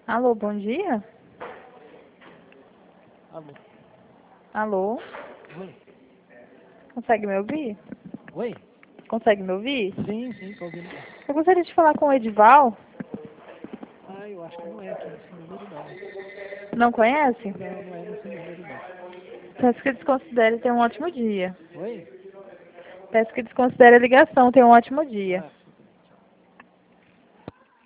Alô, bom dia? Alô. Alô? Oi. Consegue me ouvir? Oi? Consegue me ouvir? Sim, tô ouvindo. Eu gostaria de falar com o Edival. Ah, eu acho que não é aqui nesse número, não. Não conhece? Não é nesse número, não. Peço que desconsidere e tenha um ótimo dia. Oi? Peço que desconsidere a ligação, tenha um ótimo dia. Ah,